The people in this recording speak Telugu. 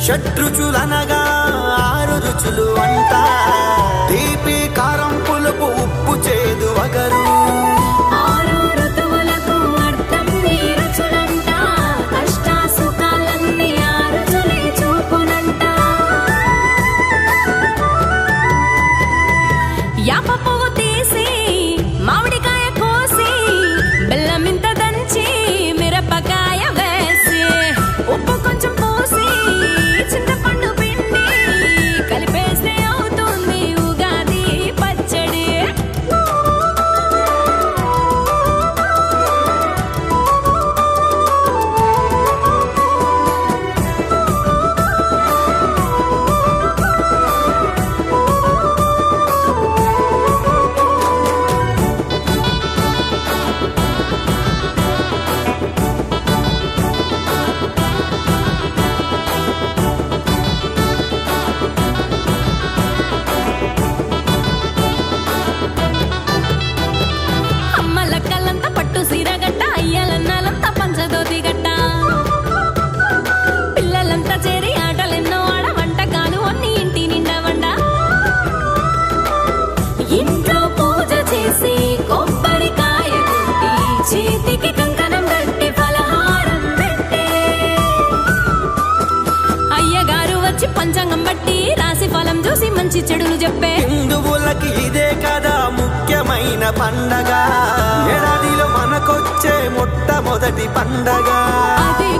షడ్రుచులనగా 6 రుచులు అంట తీపి కారం పులుపు ఉప్పు చేదు వగరు 6 ఋతువులకు అర్థం ఈ రుచులంట కష్ట సుఖాలన్నీ ఆ రుచులే చూపునంట యాప పువ్వు తీసి మామిడికాయ కోసి బెల్లమింత దంచి మిరపకాయ వేసి ఉప్పు కొంచెం పోసి చింతపండు పిండి కలిపేస్తే అవుతుంది ఉగాది పచ్చడి అమ్మలక్కలంతా పట్టు సీరగట్ట అయ్యలన్నాలంతా పంచదోతి గట్ట పిల్లలంతా చేరి ఆటలెన్నో ఆడ వంటకాలు అన్ని ఇంటి నిండా వండ ఇంట్లో పూజ చేసి కొబ్బరికాయ కొట్టి చేతికి కంకణం కట్టి ఫలహారం పెట్టే అయ్యగారు వచ్చి పంచాంగం బట్టి రాశి ఫలం చూసి మంచి చెడులు చెప్పే హిందువులకి ఇదే కదా ముఖ్యమైన పండగ ఏడాదిలో మనకొచ్చే మొట్టమొదటి పండగ అది